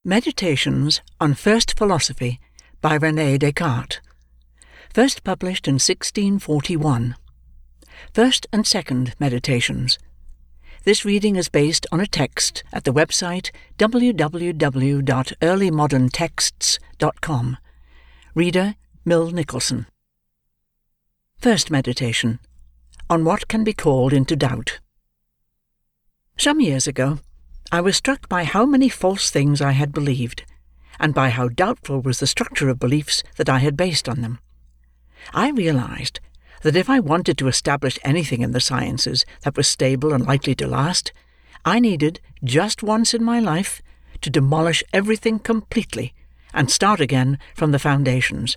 Meditations on First Philosophy by René Descartes. First published in 1641. First and Second Meditations. This reading is based on a text at the website www.earlymoderntexts.com. Reader Mill Nicholson. First Meditation. On what can be called into doubt. Some years ago, I was struck by how many false things I had believed, and by how doubtful was the structure of beliefs that I had based on them. I realized that if I wanted to establish anything in the sciences that was stable and likely to last, I needed, just once in my life, to demolish everything completely and start again from the foundations.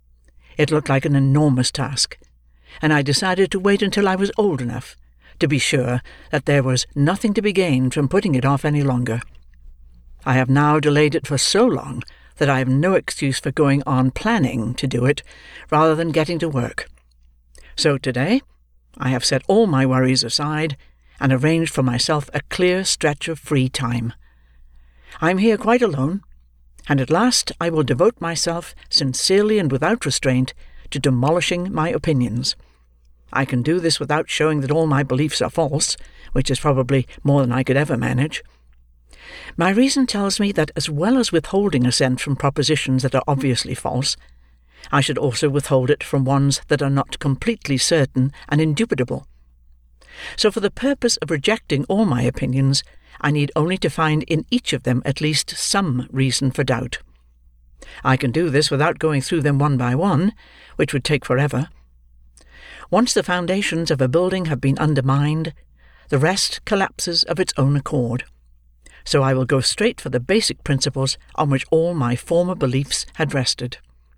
It looked like an enormous task, and I decided to wait until I was old enough to be sure that there was nothing to be gained from putting it off any longer. I have now delayed it for so long that I have no excuse for going on planning to do it rather than getting to work. So today, I have set all my worries aside and arranged for myself a clear stretch of free time. I am here quite alone, and at last I will devote myself sincerely and without restraint to demolishing my opinions. I can do this without showing that all my beliefs are false, which is probably more than I could ever manage. My reason tells me that as well as withholding assent from propositions that are obviously false, I should also withhold it from ones that are not completely certain and indubitable. So for the purpose of rejecting all my opinions, I need only to find in each of them at least some reason for doubt. I can do this without going through them one by one, which would take forever. Once the foundations of a building have been undermined, the rest collapses of its own accord. So I will go straight for the basic principles on which all my former beliefs had rested.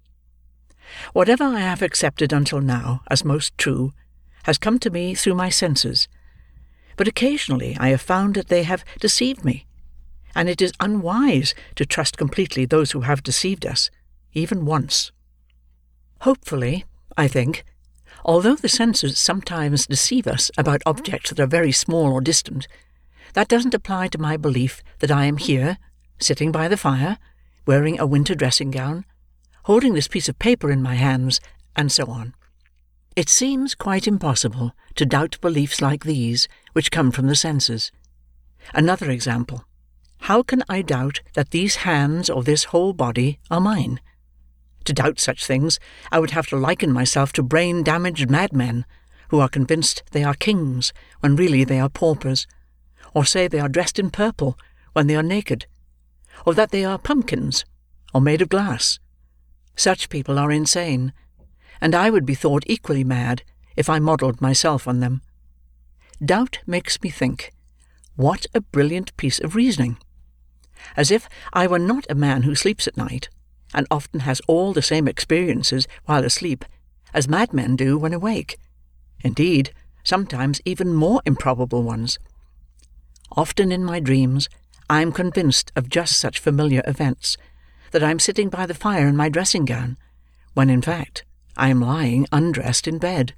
Whatever I have accepted until now as most true has come to me through my senses, but occasionally I have found that they have deceived me, and it is unwise to trust completely those who have deceived us, even once. Hopefully, I think, although the senses sometimes deceive us about objects that are very small or distant, that doesn't apply to my belief that I am here, sitting by the fire, wearing a winter dressing gown, holding this piece of paper in my hands, and so on. It seems quite impossible to doubt beliefs like these, which come from the senses. Another example. How can I doubt that these hands or this whole body are mine? To doubt such things, I would have to liken myself to brain-damaged madmen, who are convinced they are kings, when really they are paupers, or say they are dressed in purple, when they are naked, or that they are pumpkins, or made of glass. Such people are insane, and I would be thought equally mad if I modelled myself on them. Doubt makes me think, what a brilliant piece of reasoning! As if I were not a man who sleeps at night, and often has all the same experiences while asleep as madmen do when awake. Indeed, sometimes even more improbable ones. Often in my dreams I am convinced of just such familiar events, that I am sitting by the fire in my dressing gown, when in fact I am lying undressed in bed.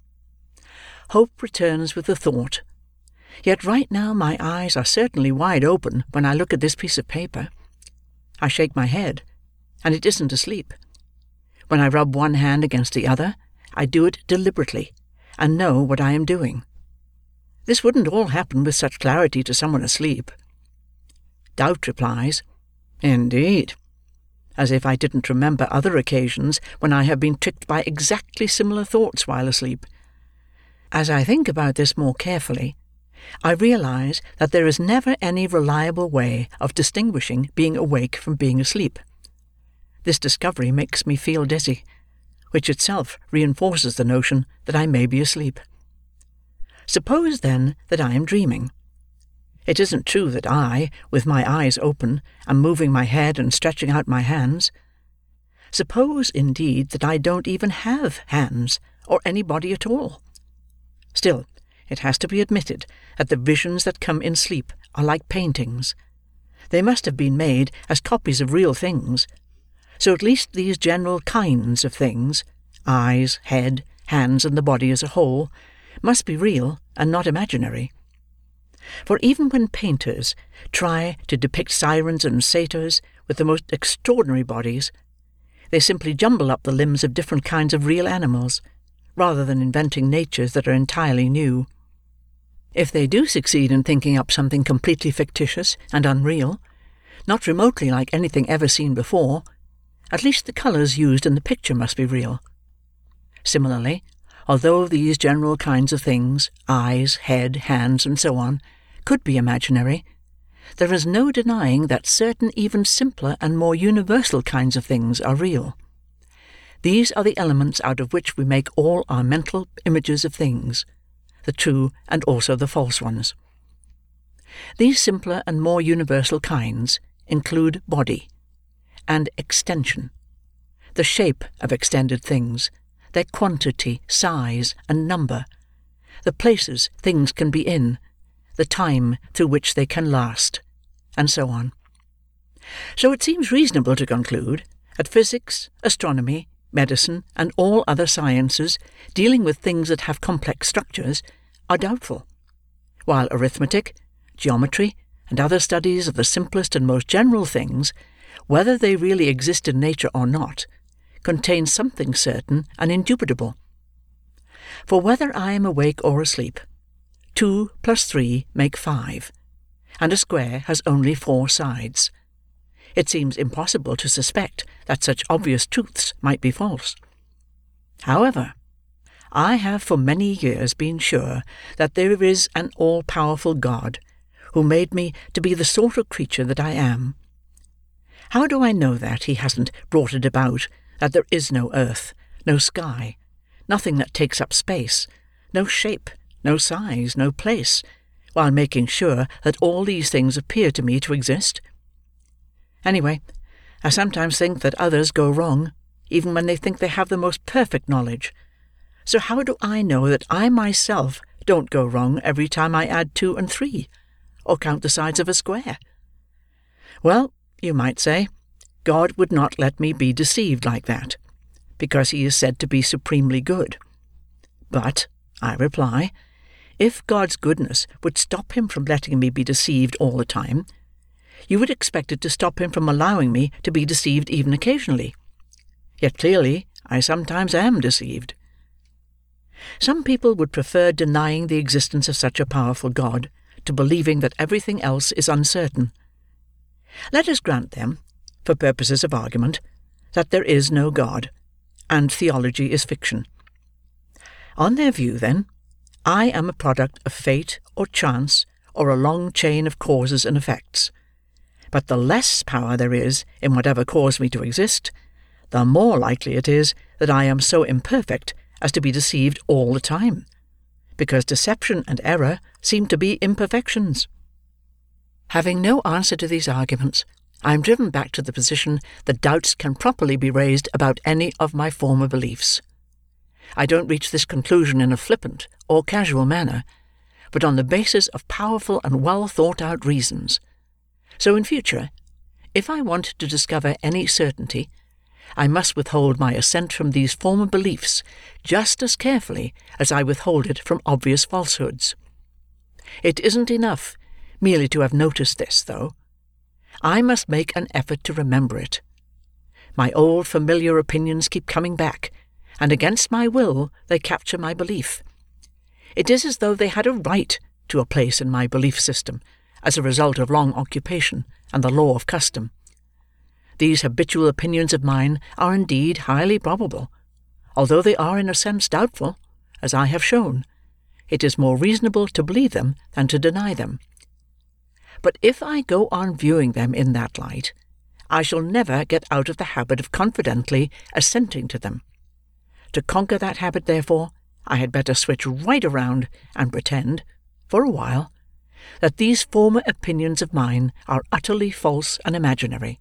Hope returns with the thought, yet right now my eyes are certainly wide open when I look at this piece of paper. I shake my head, and it isn't asleep. When I rub one hand against the other, I do it deliberately, and know what I am doing. This wouldn't all happen with such clarity to someone asleep. Doubt replies, "Indeed," as if I didn't remember other occasions when I have been tricked by exactly similar thoughts while asleep. As I think about this more carefully, I realize that there is never any reliable way of distinguishing being awake from being asleep. This discovery makes me feel dizzy, which itself reinforces the notion that I may be asleep. Suppose, then, that I am dreaming. It isn't true that I, with my eyes open, am moving my head and stretching out my hands. Suppose, indeed, that I don't even have hands, or any body at all. Still, it has to be admitted that the visions that come in sleep are like paintings. They must have been made as copies of real things, so at least these general kinds of things, eyes, head, hands, and the body as a whole, must be real and not imaginary. For even when painters try to depict sirens and satyrs with the most extraordinary bodies, they simply jumble up the limbs of different kinds of real animals, rather than inventing natures that are entirely new. If they do succeed in thinking up something completely fictitious and unreal, not remotely like anything ever seen before, at least the colours used in the picture must be real. Similarly, although these general kinds of things, eyes, head, hands, and so on, could be imaginary, there is no denying that certain even simpler and more universal kinds of things are real. These are the elements out of which we make all our mental images of things, the true and also the false ones. These simpler and more universal kinds include body, and extension, the shape of extended things, their quantity, size, and number, the places things can be in, the time through which they can last, and so on. So it seems reasonable to conclude that physics, astronomy, medicine, and all other sciences dealing with things that have complex structures are doubtful, while arithmetic, geometry, and other studies of the simplest and most general things, whether they really exist in nature or not, contain something certain and indubitable. For whether I am awake or asleep, 2 plus 3 make 5, and a square has only 4 sides. It seems impossible to suspect that such obvious truths might be false. However, I have for many years been sure that there is an all-powerful God who made me to be the sort of creature that I am. How do I know that He hasn't brought it about that there is no earth, no sky, nothing that takes up space, no shape, no size, no place, while making sure that all these things appear to me to exist? Anyway, I sometimes think that others go wrong, even when they think they have the most perfect knowledge. So how do I know that I myself don't go wrong every time I add 2 and 3, or count the sides of a square? Well, you might say, God would not let me be deceived like that, because He is said to be supremely good. But, I reply, if God's goodness would stop Him from letting me be deceived all the time, you would expect it to stop Him from allowing me to be deceived even occasionally. Yet clearly, I sometimes am deceived. Some people would prefer denying the existence of such a powerful God to believing that everything else is uncertain. Let us grant them, for purposes of argument, that there is no God, and theology is fiction. On their view, then, I am a product of fate or chance or a long chain of causes and effects. But the less power there is in whatever caused me to exist, the more likely it is that I am so imperfect as to be deceived all the time, because deception and error seem to be imperfections. Having no answer to these arguments, I am driven back to the position that doubts can properly be raised about any of my former beliefs. I don't reach this conclusion in a flippant or casual manner, but on the basis of powerful and well-thought-out reasons. So in future, if I want to discover any certainty, I must withhold my assent from these former beliefs just as carefully as I withhold it from obvious falsehoods. It isn't enough merely to have noticed this, though. I must make an effort to remember it. My old familiar opinions keep coming back, and against my will they capture my belief. It is as though they had a right to a place in my belief system, as a result of long occupation and the law of custom. These habitual opinions of mine are indeed highly probable, although they are in a sense doubtful, as I have shown. It is more reasonable to believe them than to deny them. But if I go on viewing them in that light, I shall never get out of the habit of confidently assenting to them. To conquer that habit, therefore, I had better switch right around and pretend, for a while, that these former opinions of mine are utterly false and imaginary.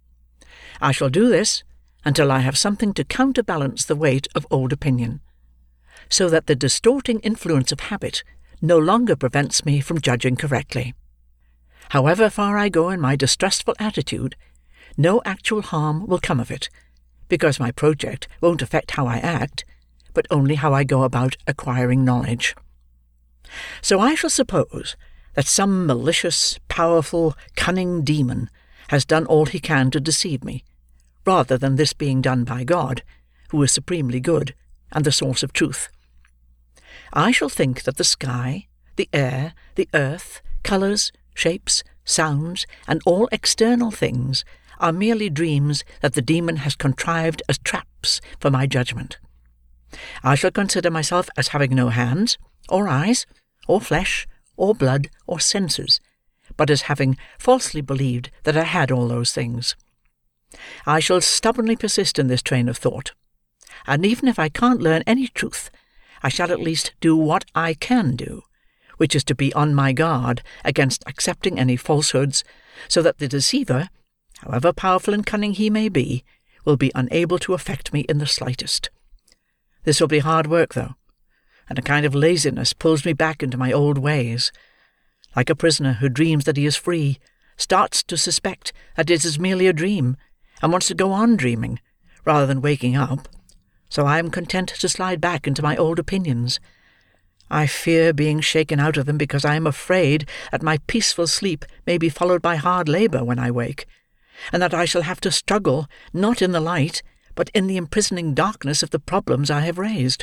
I shall do this until I have something to counterbalance the weight of old opinion, so that the distorting influence of habit no longer prevents me from judging correctly. However far I go in my distrustful attitude, no actual harm will come of it, because my project won't affect how I act, but only how I go about acquiring knowledge. So I shall suppose that some malicious, powerful, cunning demon has done all he can to deceive me, rather than this being done by God, who is supremely good, and the source of truth. I shall think that the sky, the air, the earth, colours, shapes, sounds, and all external things are merely dreams that the demon has contrived as traps for my judgment. I shall consider myself as having no hands, or eyes, or flesh, or blood, or senses, but as having falsely believed that I had all those things. I shall stubbornly persist in this train of thought, and even if I can't learn any truth, I shall at least do what I can do, which is to be on my guard against accepting any falsehoods, so that the deceiver, however powerful and cunning he may be, will be unable to affect me in the slightest. This will be hard work, though, and a kind of laziness pulls me back into my old ways. Like a prisoner who dreams that he is free, starts to suspect that it is merely a dream, and wants to go on dreaming, rather than waking up, so I am content to slide back into my old opinions. I fear being shaken out of them because I am afraid that my peaceful sleep may be followed by hard labour when I wake, and that I shall have to struggle, not in the light, but in the imprisoning darkness of the problems I have raised.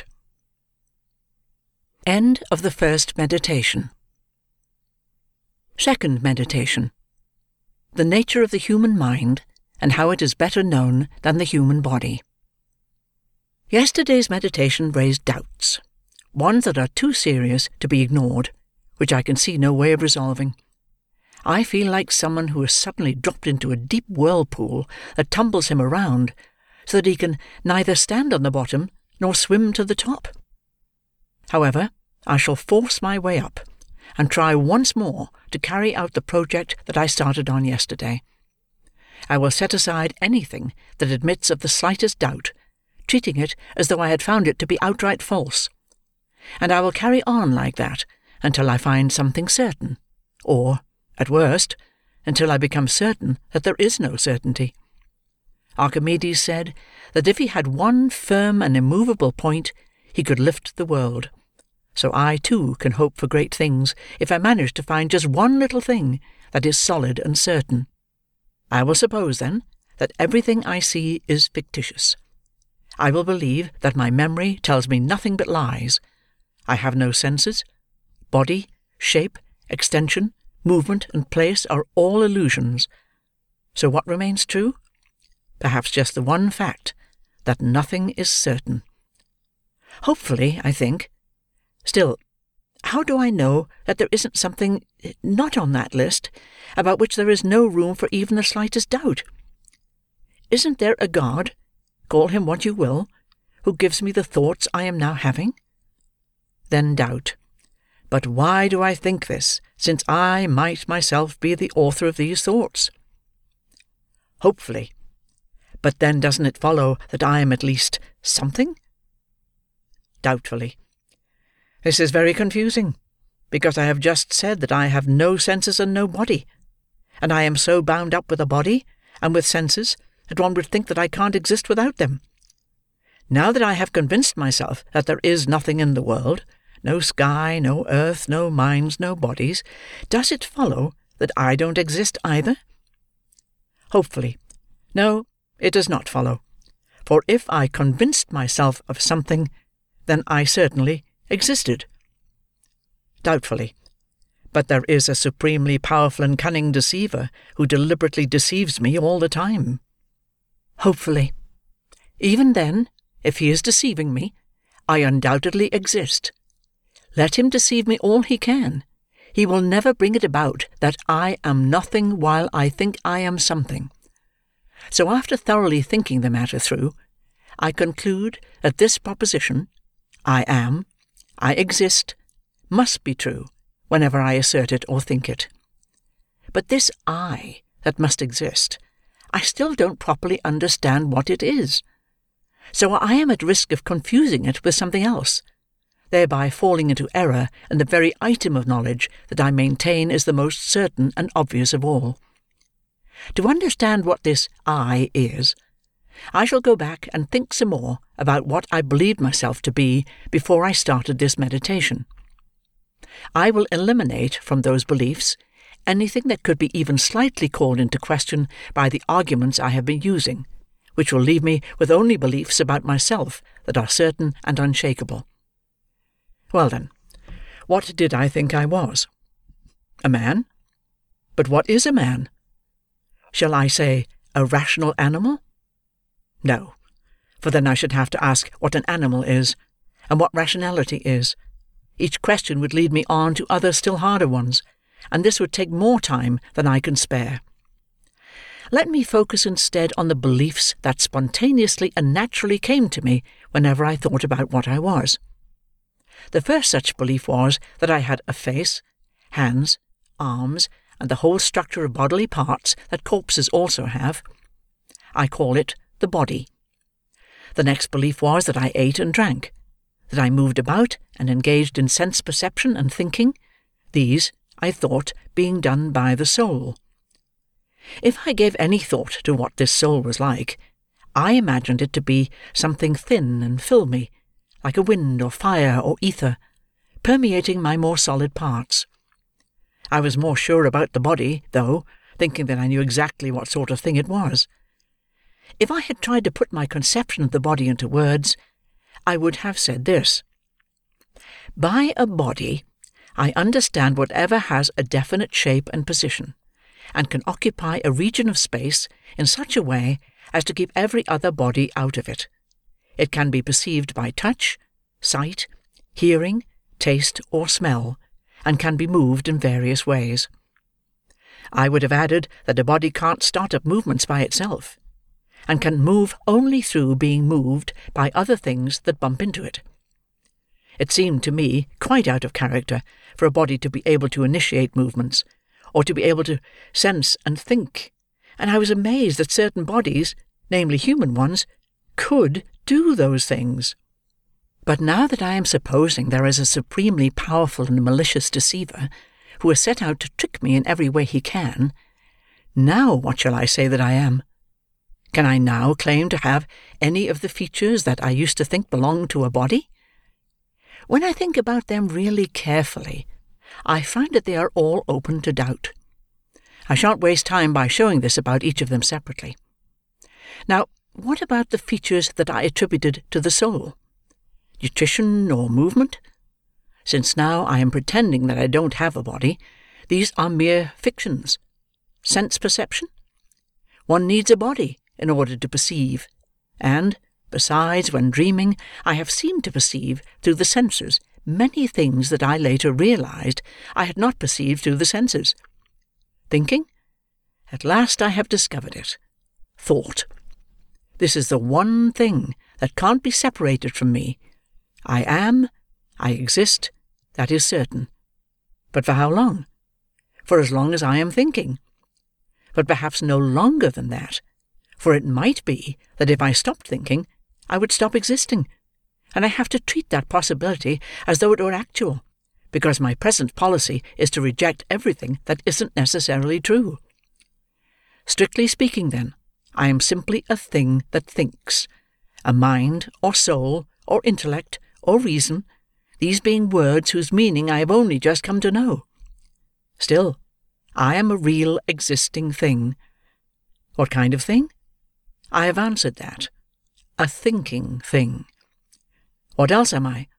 End of the first meditation. Second meditation. The nature of the human mind, and how it is better known than the human body. Yesterday's meditation raised doubts, ones that are too serious to be ignored, which I can see no way of resolving. I feel like someone who has suddenly dropped into a deep whirlpool that tumbles him around, so that he can neither stand on the bottom nor swim to the top. However, I shall force my way up, and try once more to carry out the project that I started on yesterday. I will set aside anything that admits of the slightest doubt, treating it as though I had found it to be outright false, and I will carry on like that until I find something certain, or, at worst, until I become certain that there is no certainty. Archimedes said that if he had one firm and immovable point, he could lift the world. So I, too, can hope for great things if I manage to find just one little thing that is solid and certain. I will suppose, then, that everything I see is fictitious. I will believe that my memory tells me nothing but lies. I have no senses. Body, shape, extension, movement, and place are all illusions. So what remains true? Perhaps just the one fact, that nothing is certain. Hopefully, I think. Still, how do I know that there isn't something not on that list, about which there is no room for even the slightest doubt? Isn't there a God, call him what you will, who gives me the thoughts I am now having? Then doubt. But why do I think this, since I might myself be the author of these thoughts? Hopefully. But then doesn't it follow that I am at least something? Doubtfully. This is very confusing, because I have just said that I have no senses and no body, and I am so bound up with a body and with senses that one would think that I can't exist without them. Now that I have convinced myself that there is nothing in the world, no sky, no earth, no minds, no bodies, does it follow that I don't exist either? Hopefully. No, it does not follow. For if I convinced myself of something, then I certainly existed. Doubtfully. But there is a supremely powerful and cunning deceiver who deliberately deceives me all the time. Hopefully. Even then, if he is deceiving me, I undoubtedly exist. Let him deceive me all he can. He will never bring it about that I am nothing while I think I am something. So after thoroughly thinking the matter through, I conclude that this proposition, I am, I exist, must be true whenever I assert it or think it. But this I that must exist, I still don't properly understand what it is. So I am at risk of confusing it with something else, thereby falling into error in the very item of knowledge that I maintain is the most certain and obvious of all. To understand what this I is, I shall go back and think some more about what I believed myself to be before I started this meditation. I will eliminate from those beliefs anything that could be even slightly called into question by the arguments I have been using, which will leave me with only beliefs about myself that are certain and unshakable. Well then, what did I think I was? A man? But what is a man? Shall I say a rational animal? No, for then I should have to ask what an animal is, and what rationality is. Each question would lead me on to other still harder ones, and this would take more time than I can spare. Let me focus instead on the beliefs that spontaneously and naturally came to me whenever I thought about what I was. The first such belief was that I had a face, hands, arms, and the whole structure of bodily parts that corpses also have. I call it the body. The next belief was that I ate and drank, that I moved about and engaged in sense perception and thinking, these, I thought, being done by the soul. If I gave any thought to what this soul was like, I imagined it to be something thin and filmy, like a wind or fire or ether, permeating my more solid parts. I was more sure about the body, though, thinking that I knew exactly what sort of thing it was. If I had tried to put my conception of the body into words, I would have said this: by a body, I understand whatever has a definite shape and position, and can occupy a region of space in such a way as to keep every other body out of it. It can be perceived by touch, sight, hearing, taste, or smell, and can be moved in various ways. I would have added that a body can't start up movements by itself, and can move only through being moved by other things that bump into it. It seemed to me quite out of character for a body to be able to initiate movements, or to be able to sense and think, and I was amazed that certain bodies, namely human ones, could do those things. But now that I am supposing there is a supremely powerful and malicious deceiver, who has set out to trick me in every way he can, now what shall I say that I am? Can I now claim to have any of the features that I used to think belonged to a body? When I think about them really carefully, I find that they are all open to doubt. I shan't waste time by showing this about each of them separately. Now, what about the features that I attributed to the soul? Nutrition or movement? Since now I am pretending that I don't have a body, these are mere fictions. Sense perception? One needs a body in order to perceive, and, besides, when dreaming, I have seemed to perceive through the senses many things that I later realized I had not perceived through the senses. Thinking? At last I have discovered it. Thought. This is the one thing that can't be separated from me. I am, I exist, that is certain. But for how long? For as long as I am thinking. But perhaps no longer than that, for it might be that if I stopped thinking, I would stop existing, and I have to treat that possibility as though it were actual, because my present policy is to reject everything that isn't necessarily true. Strictly speaking, then, I am simply a thing that thinks, a mind, or soul, or intellect, or reason, these being words whose meaning I have only just come to know. Still, I am a real existing thing. What kind of thing? I have answered that. A thinking thing. What else am I?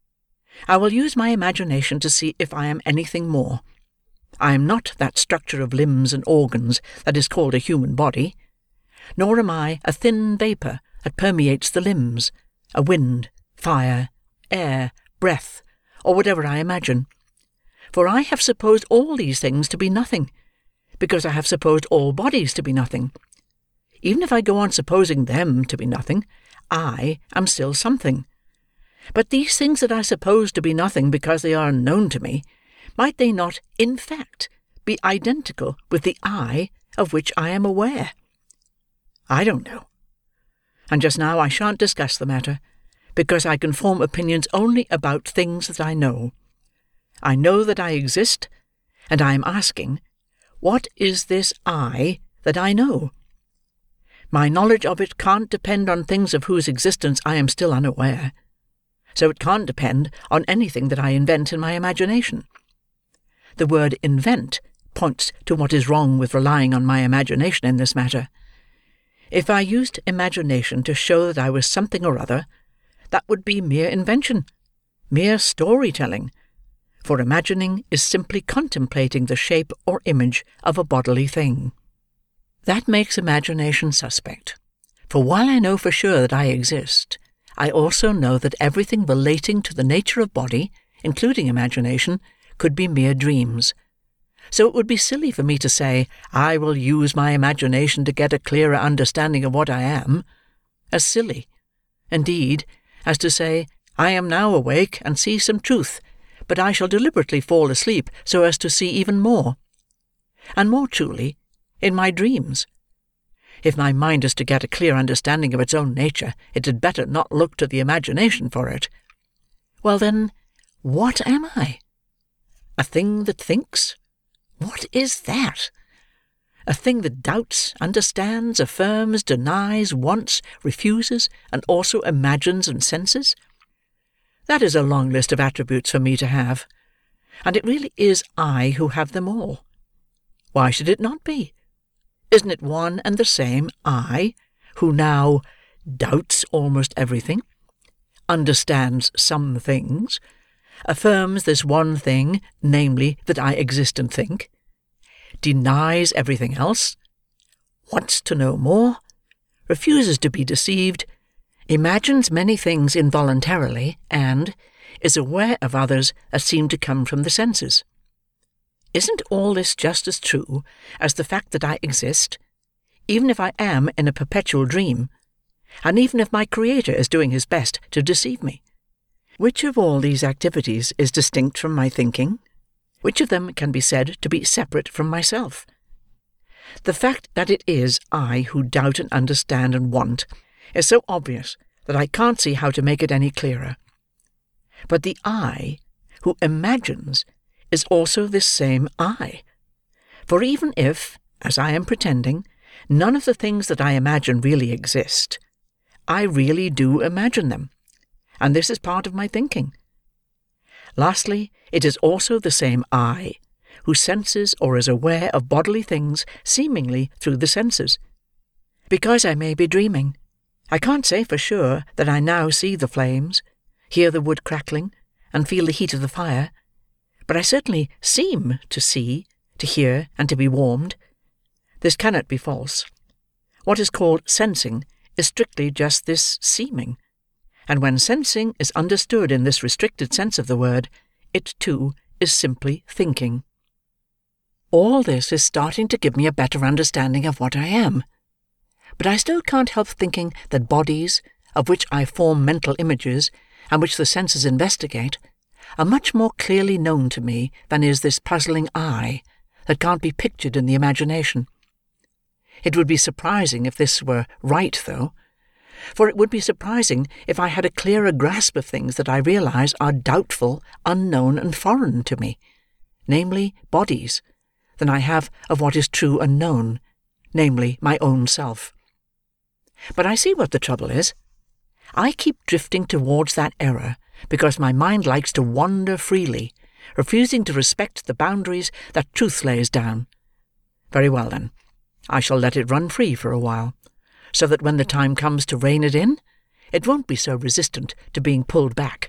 I will use my imagination to see if I am anything more. I am not that structure of limbs and organs that is called a human body, nor am I a thin vapour that permeates the limbs, a wind, fire, air, breath, or whatever I imagine. For I have supposed all these things to be nothing, because I have supposed all bodies to be nothing. Even if I go on supposing them to be nothing, I am still something. But these things that I suppose to be nothing because they are unknown to me, might they not, in fact, be identical with the I of which I am aware? I don't know. And just now I shan't discuss the matter, because I can form opinions only about things that I know. I know that I exist, and I am asking, what is this I that I know? My knowledge of it can't depend on things of whose existence I am still unaware. so it can't depend on anything that I invent in my imagination. The word invent points to what is wrong with relying on my imagination in this matter. If I used imagination to show that I was something or other, that would be mere invention, mere story-telling, for imagining is simply contemplating the shape or image of a bodily thing. That makes imagination suspect, for while I know for sure that I exist, I also know that everything relating to the nature of body, including imagination, could be mere dreams. So it would be silly for me to say, I will use my imagination to get a clearer understanding of what I am. As silly, indeed, as to say, I am now awake and see some truth, but I shall deliberately fall asleep so as to see even more. And more truly, in my dreams. If my mind is to get a clear understanding of its own nature, it had better not look to the imagination for it. Well then, what am I? A thing that thinks? What is that? A thing that doubts, understands, affirms, denies, wants, refuses, and also imagines and senses? That is a long list of attributes for me to have, and it really is I who have them all. Why should it not be? Isn't it one and the same I, who now doubts almost everything, understands some things, affirms this one thing, namely, that I exist and think, denies everything else, wants to know more, refuses to be deceived, imagines many things involuntarily, and is aware of others that seem to come from the senses? Isn't all this just as true as the fact that I exist, even if I am in a perpetual dream, and even if my Creator is doing his best to deceive me? Which of all these activities is distinct from my thinking? Which of them can be said to be separate from myself? The fact that it is I who doubt and understand and want is so obvious that I can't see how to make it any clearer. But the I who imagines is also this same I. For even if, as I am pretending, none of the things that I imagine really exist, I really do imagine them, and this is part of my thinking. Lastly, it is also the same I who senses or is aware of bodily things seemingly through the senses. Because I may be dreaming, I can't say for sure that I now see the flames, hear the wood crackling, and feel the heat of the fire, but I certainly seem to see, to hear, and to be warmed. This cannot be false. What is called sensing is strictly just this seeming, and when sensing is understood in this restricted sense of the word, it, too, is simply thinking. All this is starting to give me a better understanding of what I am, but I still can't help thinking that bodies, of which I form mental images, and which the senses investigate, are much more clearly known to me than is this puzzling I, that can't be pictured in the imagination. It would be surprising if this were right, though, for it would be surprising if I had a clearer grasp of things that I realize are doubtful, unknown, and foreign to me, namely, bodies, than I have of what is true and known, namely, my own self. But I see what the trouble is. I keep drifting towards that error because my mind likes to wander freely, refusing to respect the boundaries that truth lays down. Very well, then, I shall let it run free for a while, so that when the time comes to rein it in, it won't be so resistant to being pulled back.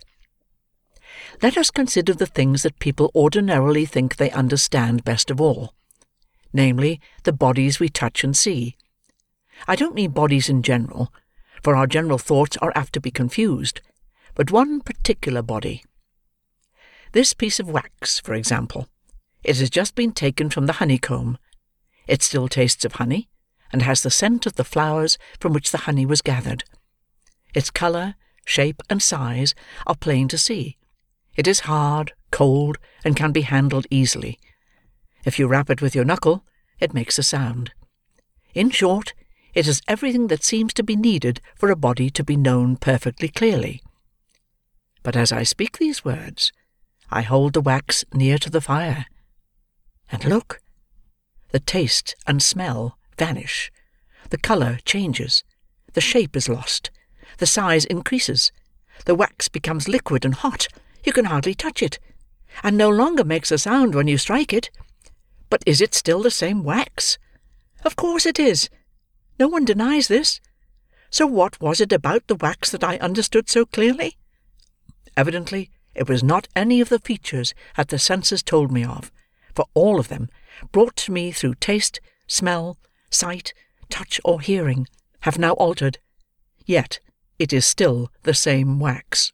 Let us consider the things that people ordinarily think they understand best of all, namely, the bodies we touch and see. I don't mean bodies in general, for our general thoughts are apt to be confused, but one particular body. This piece of wax, for example. It has just been taken from the honeycomb. It still tastes of honey, and has the scent of the flowers from which the honey was gathered. Its colour, shape, and size are plain to see. It is hard, cold, and can be handled easily. If you rap it with your knuckle, it makes a sound. In short, it is everything that seems to be needed for a body to be known perfectly clearly. But as I speak these words, I hold the wax near to the fire. And look! The taste and smell vanish. The colour changes. The shape is lost. The size increases. The wax becomes liquid and hot, you can hardly touch it, and no longer makes a sound when you strike it. But is it still the same wax? Of course it is. No one denies this. So what was it about the wax that I understood so clearly? Evidently, it was not any of the features that the senses told me of, for all of them, brought to me through taste, smell, sight, touch, or hearing, have now altered. Yet it is still the same wax.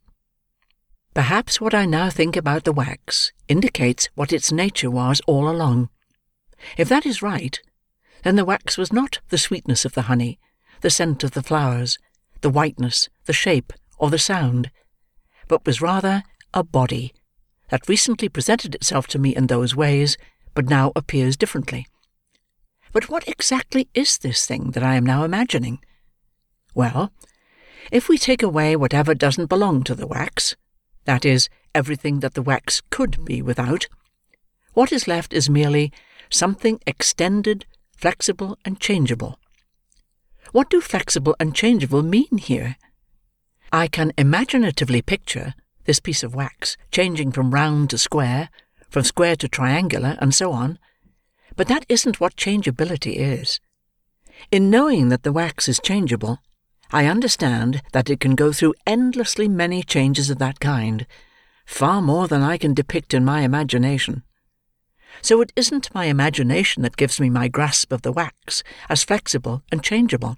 Perhaps what I now think about the wax indicates what its nature was all along. If that is right, then the wax was not the sweetness of the honey, the scent of the flowers, the whiteness, the shape, or the sound, but was rather a body that recently presented itself to me in those ways, but now appears differently. But what exactly is this thing that I am now imagining? Well, if we take away whatever doesn't belong to the wax, that is, everything that the wax could be without, what is left is merely something extended, flexible, and changeable. What do flexible and changeable mean here? I can imaginatively picture this piece of wax changing from round to square, from square to triangular, and so on, but that isn't what changeability is. In knowing that the wax is changeable, I understand that it can go through endlessly many changes of that kind, far more than I can depict in my imagination. So it isn't my imagination that gives me my grasp of the wax as flexible and changeable.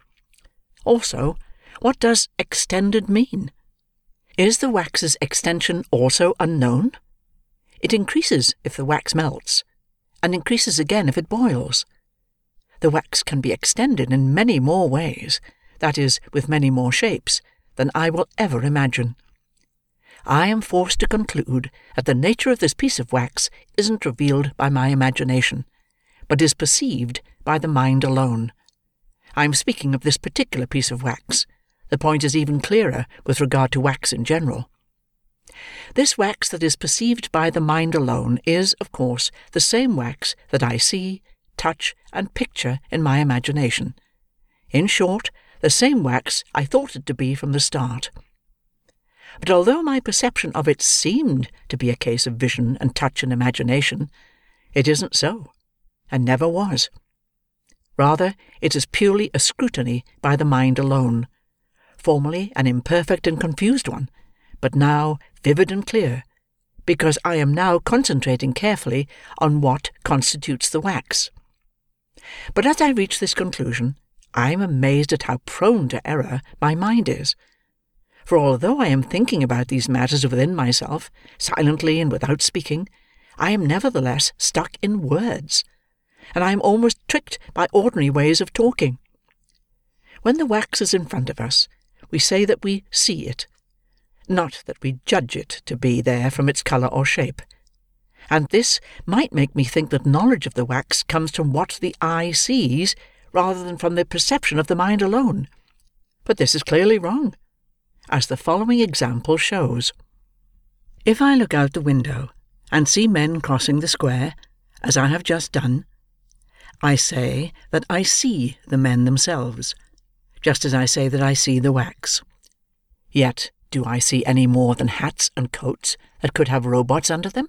Also, what does extended mean? Is the wax's extension also unknown? It increases if the wax melts, and increases again if it boils. The wax can be extended in many more ways, that is, with many more shapes, than I will ever imagine. I am forced to conclude that the nature of this piece of wax isn't revealed by my imagination, but is perceived by the mind alone. I am speaking of this particular piece of wax. The point is even clearer with regard to wax in general. This wax that is perceived by the mind alone is, of course, the same wax that I see, touch, and picture in my imagination. In short, the same wax I thought it to be from the start. But although my perception of it seemed to be a case of vision and touch and imagination, it isn't so, and never was. Rather, it is purely a scrutiny by the mind alone, formerly an imperfect and confused one, but now vivid and clear, because I am now concentrating carefully on what constitutes the wax. But as I reach this conclusion, I am amazed at how prone to error my mind is. For although I am thinking about these matters within myself, silently and without speaking, I am nevertheless stuck in words, and I am almost tricked by ordinary ways of talking. When the wax is in front of us, we say that we see it, not that we judge it to be there from its colour or shape. And this might make me think that knowledge of the wax comes from what the eye sees, rather than from the perception of the mind alone. But this is clearly wrong, as the following example shows. If I look out the window and see men crossing the square, as I have just done, I say that I see the men themselves, just as I say that I see the wax. Yet, do I see any more than hats and coats that could have robots under them?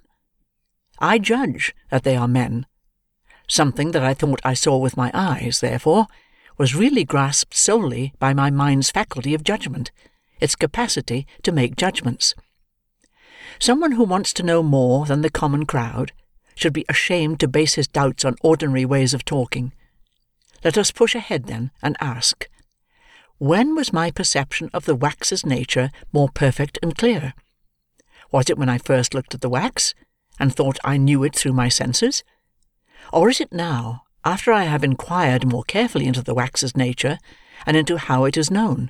I judge that they are men. Something that I thought I saw with my eyes, therefore, was really grasped solely by my mind's faculty of judgment, its capacity to make judgments. Someone who wants to know more than the common crowd should be ashamed to base his doubts on ordinary ways of talking. Let us push ahead, then, and ask, when was my perception of the wax's nature more perfect and clear? Was it when I first looked at the wax, and thought I knew it through my senses? Or is it now, after I have inquired more carefully into the wax's nature, and into how it is known?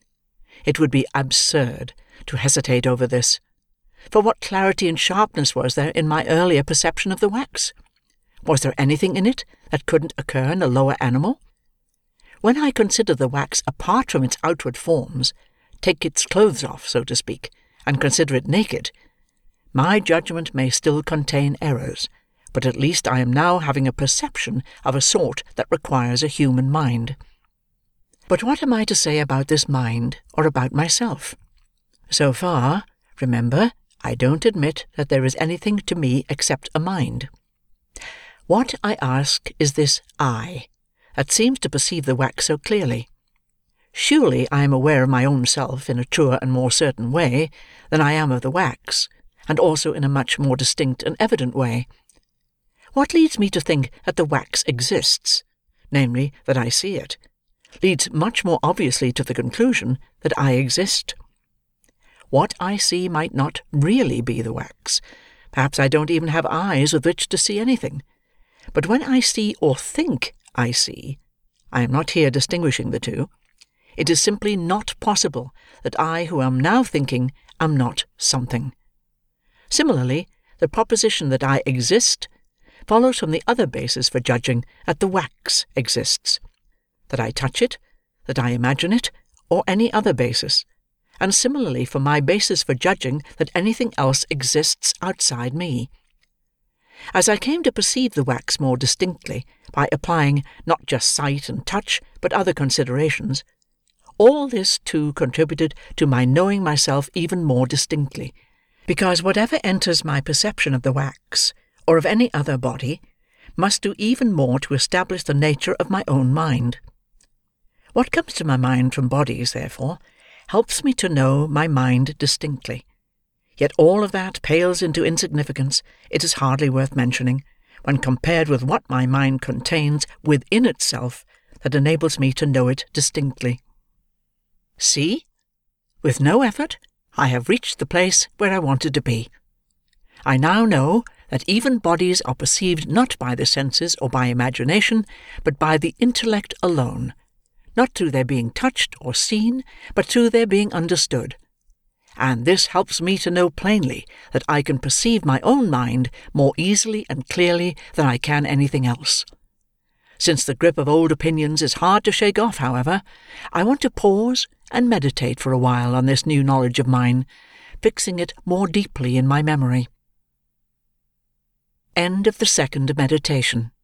It would be absurd to hesitate over this, for what clarity and sharpness was there in my earlier perception of the wax? Was there anything in it that couldn't occur in a lower animal? When I consider the wax apart from its outward forms, take its clothes off, so to speak, and consider it naked, my judgment may still contain errors, but at least I am now having a perception of a sort that requires a human mind. But what am I to say about this mind, or about myself? So far, remember, I don't admit that there is anything to me except a mind. What I ask is this I, that seems to perceive the wax so clearly. Surely I am aware of my own self in a truer and more certain way than I am of the wax, and also in a much more distinct and evident way. What leads me to think that the wax exists, namely, that I see it, leads much more obviously to the conclusion that I exist. What I see might not really be the wax. Perhaps I don't even have eyes with which to see anything. But when I see or think I see, I am not here distinguishing the two. It is simply not possible that I who am now thinking am not something. Similarly, the proposition that I exist follows from the other basis for judging that the wax exists, that I touch it, that I imagine it, or any other basis, and similarly from my basis for judging that anything else exists outside me. As I came to perceive the wax more distinctly by applying not just sight and touch, but other considerations, all this too contributed to my knowing myself even more distinctly, because whatever enters my perception of the wax, or of any other body, must do even more to establish the nature of my own mind. What comes to my mind from bodies, therefore, helps me to know my mind distinctly. Yet all of that pales into insignificance, it is hardly worth mentioning, when compared with what my mind contains within itself that enables me to know it distinctly. See, with no effort, I have reached the place where I wanted to be. I now know that even bodies are perceived not by the senses or by imagination, but by the intellect alone, not through their being touched or seen, but through their being understood. And this helps me to know plainly that I can perceive my own mind more easily and clearly than I can anything else. Since the grip of old opinions is hard to shake off, however, I want to pause and meditate for a while on this new knowledge of mine, fixing it more deeply in my memory. End of the second meditation.